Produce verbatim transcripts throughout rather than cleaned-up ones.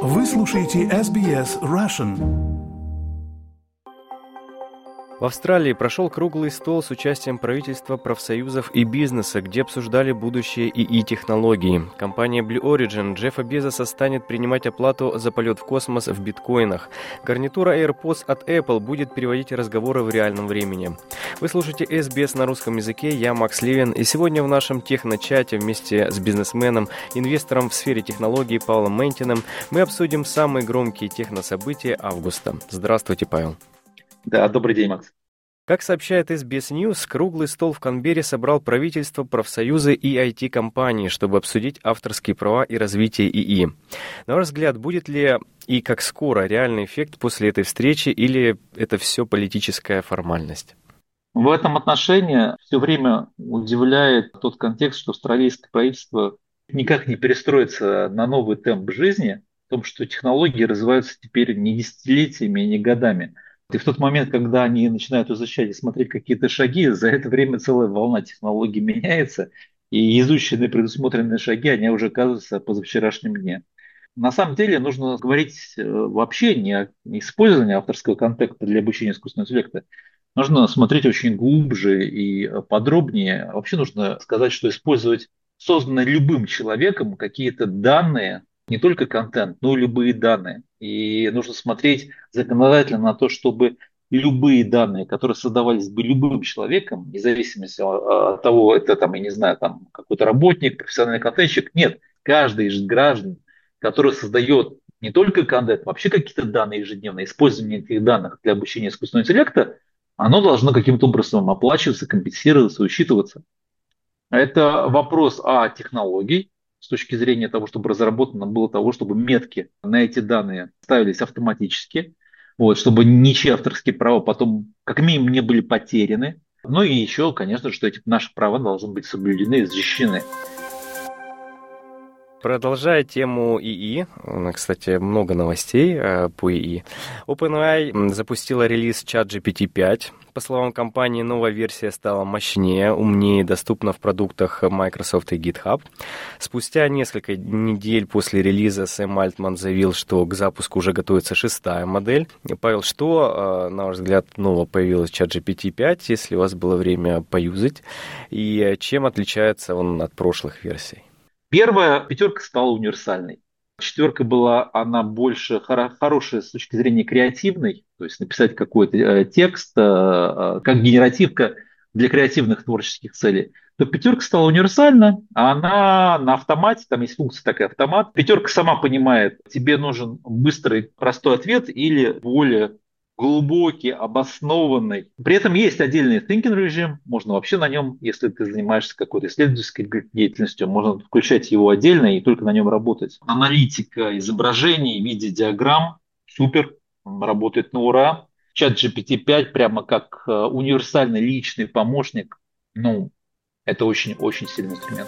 Вы слушаете эс би эс Russian. В Австралии прошел круглый стол с участием правительства, профсоюзов и бизнеса, где обсуждали будущее ИИ-технологии. Компания Blue Origin Джеффа Безоса станет принимать оплату за полет в космос в биткоинах. Гарнитура AirPods от Apple будет переводить разговоры в реальном времени. Вы слушаете эс би эс на русском языке, я Макс Левин, и сегодня в нашем техно-чате вместе с бизнесменом, инвестором в сфере технологий Павлом Ментиным мы обсудим самые громкие технособытия августа. Здравствуйте, Павел. Да, добрый день, Макс. Как сообщает эс би эс News, круглый стол в Канберре собрал правительство, профсоюзы и ай ти-компании, чтобы обсудить авторские права и развитие ИИ. На ваш взгляд, будет ли и как скоро реальный эффект после этой встречи, или это все политическая формальность? В этом отношении все время удивляет тот контекст, что австралийское правительство никак не перестроится на новый темп жизни, в том, что технологии развиваются теперь не десятилетиями, не годами. И в тот момент, когда они начинают изучать и смотреть какие-то шаги, за это время целая волна технологий меняется, и изученные предусмотренные шаги, они уже оказываются по позавчерашнем дне. На самом деле нужно говорить вообще не о использовании авторского контента для обучения искусственного интеллекта. Нужно смотреть очень глубже и подробнее. Вообще нужно сказать, что использовать созданные любым человеком какие-то данные, не только контент, но и любые данные. И нужно смотреть законодательно на то, чтобы любые данные, которые создавались бы любым человеком, вне зависимости от того, это там, я не знаю, там какой-то работник, профессиональный контентщик, нет, каждый из граждан, который создает не только контент, вообще какие-то данные ежедневные, использование этих данных для обучения искусственного интеллекта, оно должно каким-то образом оплачиваться, компенсироваться, учитываться. Это вопрос о технологии, с точки зрения того, чтобы разработано было того, чтобы метки на эти данные ставились автоматически, вот, чтобы ничьи авторские права потом как минимум не были потеряны. Ну и еще, конечно, что эти наши права должны быть соблюдены и защищены. Продолжая тему ИИ, кстати, много новостей по ИИ. OpenAI запустила релиз чат джи пи ти пять. По словам компании, новая версия стала мощнее, умнее, доступна в продуктах Microsoft и GitHub. Спустя несколько недель после релиза Сэм Альтман заявил, что к запуску уже готовится шестая модель. Павел, что, на ваш взгляд, нового появилось в чат джи пи ти пять, если у вас было время поюзать, и чем отличается он от прошлых версий? Первая пятерка стала универсальной. Четверка была, она больше хоро- хорошая с точки зрения креативной, то есть написать какой-то э, текст, э, э, как генеративка для креативных творческих целей. То пятерка стала универсальна, а она на автомате, там есть функция такая автомат. Пятерка сама понимает, тебе нужен быстрый, простой ответ или более глубокий, обоснованный. При этом есть отдельный thinking режим, можно вообще на нем, если ты занимаешься какой-то исследовательской деятельностью, можно включать его отдельно и только на нем работать. Аналитика изображений в виде диаграмм, супер, работает на ура. чат джи пи ти пять прямо как универсальный личный помощник, ну, это очень-очень сильный инструмент.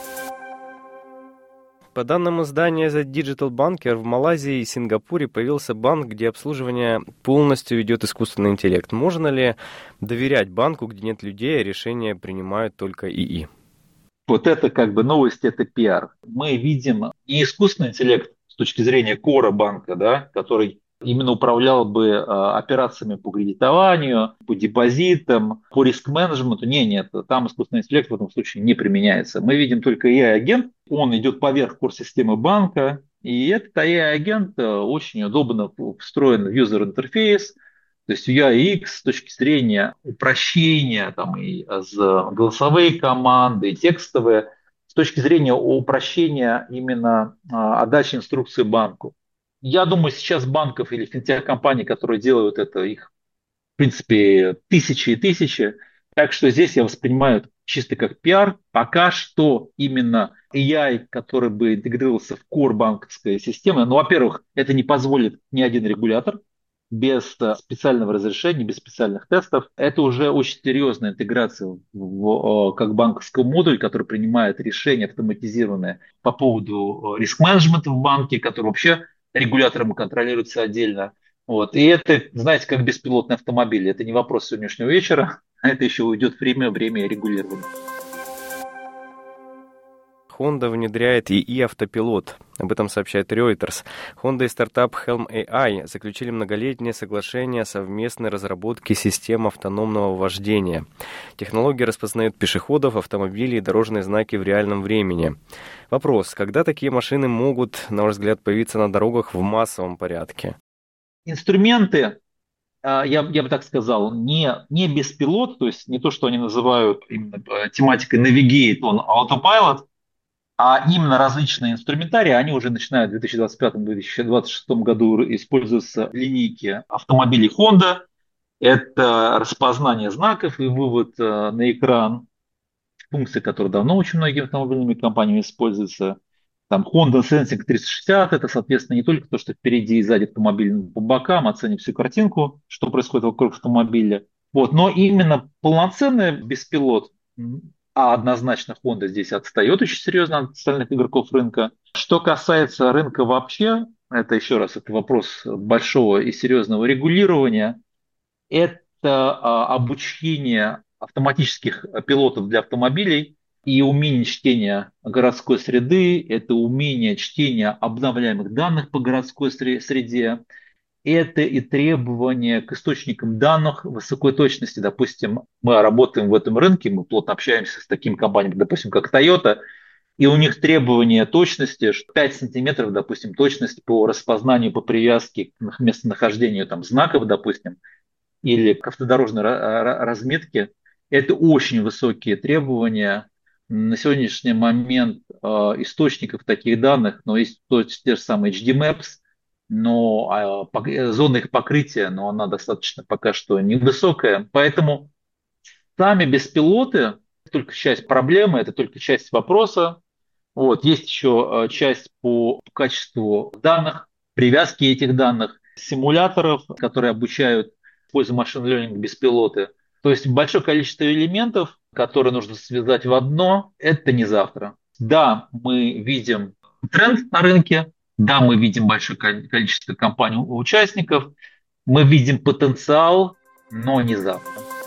По данным издания The Digital Banker, в Малайзии и Сингапуре появился банк, где обслуживание полностью ведет искусственный интеллект. Можно ли доверять банку, где нет людей, а решения принимают только ИИ? Вот это как бы новость, это пиар. Мы видим не искусственный интеллект с точки зрения кора банка, да, который именно управлял бы э, операциями по кредитованию, по депозитам, по риск-менеджменту. Не, нет, там искусственный интеллект в этом случае не применяется. Мы видим только эй ай-агент, он идет поверх кор-системы банка, и этот эй ай-агент очень удобно встроен в юзер-интерфейс, то есть ю ай ю экс с точки зрения упрощения, там, и голосовые команды, и текстовые, с точки зрения упрощения именно а, отдачи инструкции банку. Я думаю, сейчас банков или финтех-компаний, которые делают это, их, в принципе, тысячи и тысячи. Так что здесь я воспринимаю это чисто как пиар. Пока что именно эй ай, который бы интегрировался в core банковской системы, ну, во-первых, это не позволит ни один регулятор без специального разрешения, без специальных тестов. Это уже очень серьезная интеграция в, как банковский модуль, который принимает решения автоматизированные по поводу риск-менеджмента в банке, который вообще регулятором контролируется отдельно. Вот. И это, знаете, как беспилотный автомобиль. Это не вопрос сегодняшнего вечера, а это еще уйдет время, время регулирования. Honda внедряет и и-автопилот. Об этом сообщает Reuters. Honda и стартап Helm эй ай заключили многолетнее соглашение о совместной разработке систем автономного вождения. Технология распознает пешеходов, автомобили и дорожные знаки в реальном времени. Вопрос: когда такие машины могут, на ваш взгляд, появиться на дорогах в массовом порядке? Инструменты, я, я бы так сказал, не, не беспилот, то есть не то, что они называют именно тематикой Navigate on Autopilot, а именно различные инструментарии, они уже начинают в две тысячи двадцать пятом — две тысячи двадцать шестом году использоваться в линейке автомобилей Honda. Это распознание знаков и вывод на экран функции, которые давно очень многими автомобильными компаниями используются. Там Honda Sensing триста шестьдесят, это, соответственно, не только то, что впереди и сзади автомобиля, но по бокам оценим всю картинку, что происходит вокруг автомобиля. Вот. Но именно полноценный беспилот, а однозначно Honda здесь отстает очень серьезно от остальных игроков рынка. Что касается рынка вообще, это еще раз, это вопрос большого и серьезного регулирования. Это а, обучение автоматических пилотов для автомобилей и умение чтения городской среды, это умение чтения обновляемых данных по городской среде, это и требования к источникам данных высокой точности. Допустим, мы работаем в этом рынке, мы плотно общаемся с такими компаниями, допустим, как Toyota, и у них требования точности, что пять сантиметров, допустим, точность по распознанию, по привязке к местонахождению там, знаков, допустим, или к автодорожной разметке. Это очень высокие требования. На сегодняшний момент э, источников таких данных, но есть то, те же самые эйч ди Maps, но э, зона их покрытия, но она достаточно пока что невысокая. Поэтому сами беспилоты — это только часть проблемы, это только часть вопроса. Вот. Есть еще часть по качеству данных, привязки этих данных, симуляторов, которые обучают используя машин learning беспилоты. То есть большое количество элементов, которые нужно связать в одно, это не завтра. Да, мы видим тренд на рынке, да, мы видим большое количество компаний-участников, мы видим потенциал, но не завтра.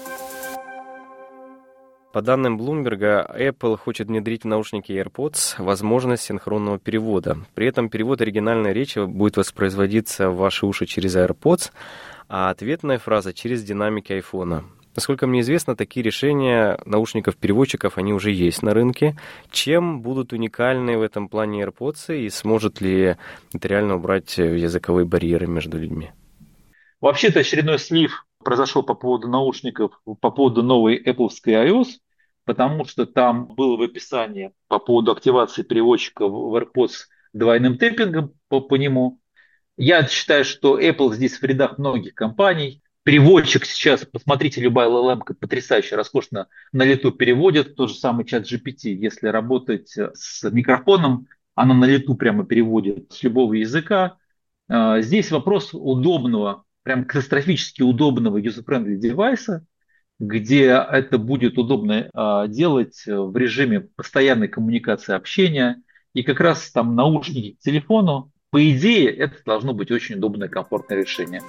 По данным Bloomberg, Apple хочет внедрить в наушники AirPods возможность синхронного перевода. При этом перевод оригинальной речи будет воспроизводиться в ваши уши через AirPods, а ответная фраза через динамики айфона. Насколько мне известно, такие решения наушников-переводчиков, они уже есть на рынке. Чем будут уникальны в этом плане AirPods, и сможет ли это реально убрать языковые барьеры между людьми? Вообще-то очередной слив произошел по поводу наушников, по поводу новой Apple'ской iOS, потому что там было в описании по поводу активации переводчика в AirPods двойным тэппингом по, по нему. Я считаю, что Apple здесь в рядах многих компаний. Переводчик сейчас, посмотрите, любая эл эл эм потрясающе, роскошно на лету переводит. Тот же самый чат джи пи ти, если работать с микрофоном, она на лету прямо переводит с любого языка. Здесь вопрос удобного, прям катастрофически удобного user-friendly девайса, где это будет удобно делать в режиме постоянной коммуникации, общения. И как раз там наушники к телефону, по идее, это должно быть очень удобное, комфортное решение.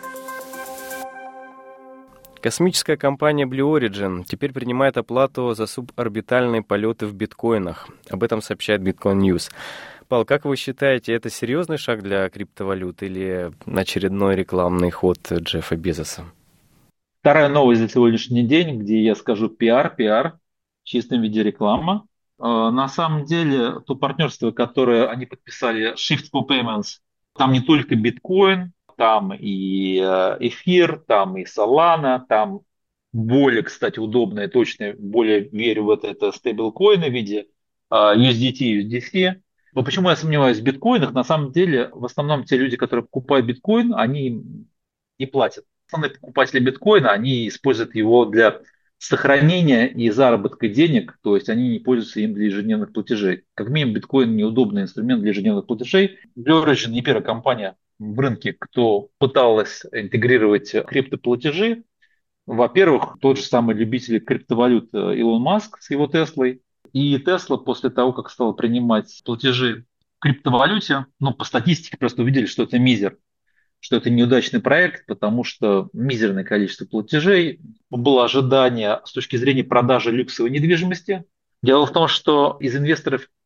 Космическая компания Blue Origin теперь принимает оплату за суборбитальные полеты в биткоинах. Об этом сообщает Bitcoin News. Павел, как вы считаете, это серьезный шаг для криптовалют или очередной рекламный ход Джеффа Безоса? Вторая новость за сегодняшний день, где я скажу пиар, пиар в чистом виде реклама. На самом деле, то партнерство, которое они подписали, Shift for Payments, там не только биткоин, там и эфир, там и Solana, там более, кстати, удобное, точно, более верю в это, это стейблкоины в виде ю эс ди ти, ю эс ди си. Но почему я сомневаюсь в биткоинах? На самом деле, в основном те люди, которые покупают биткоин, они не платят. Основные покупатели биткоина, они используют его для сохранения и заработка денег, то есть они не пользуются им для ежедневных платежей. Как минимум, биткоин неудобный инструмент для ежедневных платежей. Blue Origin не первая компания в рынке, кто пыталась интегрировать криптоплатежи. Во-первых, тот же самый любитель криптовалют Илон Маск с его Теслой. И Тесла после того, как стала принимать платежи в криптовалюте, ну, по статистике просто увидели, что это мизер, что это неудачный проект, потому что мизерное количество платежей. Было ожидание с точки зрения продажи люксовой недвижимости. Дело в том, что из инвесторов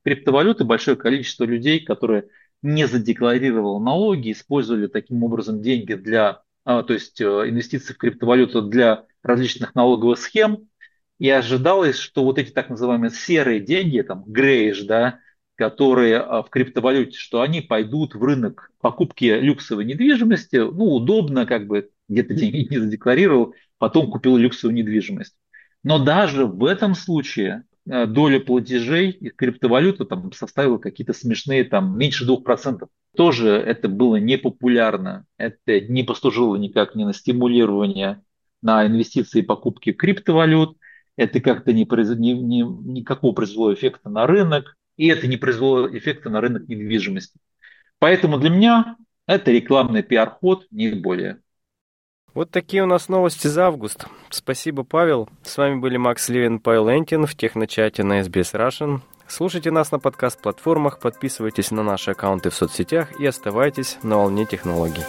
криптовалюты большое количество людей, которые не задекларировало налоги, использовали таким образом деньги для, а, то есть э, инвестиции в криптовалюту для различных налоговых схем. И ожидалось, что вот эти так называемые серые деньги, там, грейш, да, которые а, в криптовалюте, что они пойдут в рынок покупки люксовой недвижимости. Ну, удобно, как бы где-то деньги не задекларировал, потом купил люксовую недвижимость. Но даже в этом случае э, доля платежей из криптовалюты там составила какие-то смешные, там, меньше двух процентов. Тоже это было непопулярно, это не послужило никак ни на стимулирование на инвестиции и покупки криптовалют, это как-то не, произ... не, не, никакого произвело эффекта на рынок, и это не произвело эффекта на рынок недвижимости. Поэтому для меня это рекламный пиар-ход, не более. Вот такие у нас новости за август. Спасибо, Павел. С вами были Макс Левин, Павел Энтин в техночате на эс би эс Russian. Слушайте нас на подкаст-платформах, подписывайтесь на наши аккаунты в соцсетях и оставайтесь на волне технологий.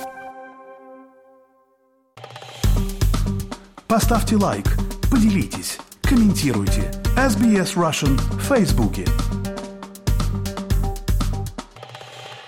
Поставьте лайк, поделитесь, комментируйте. эс би эс Russian в Фейсбуке.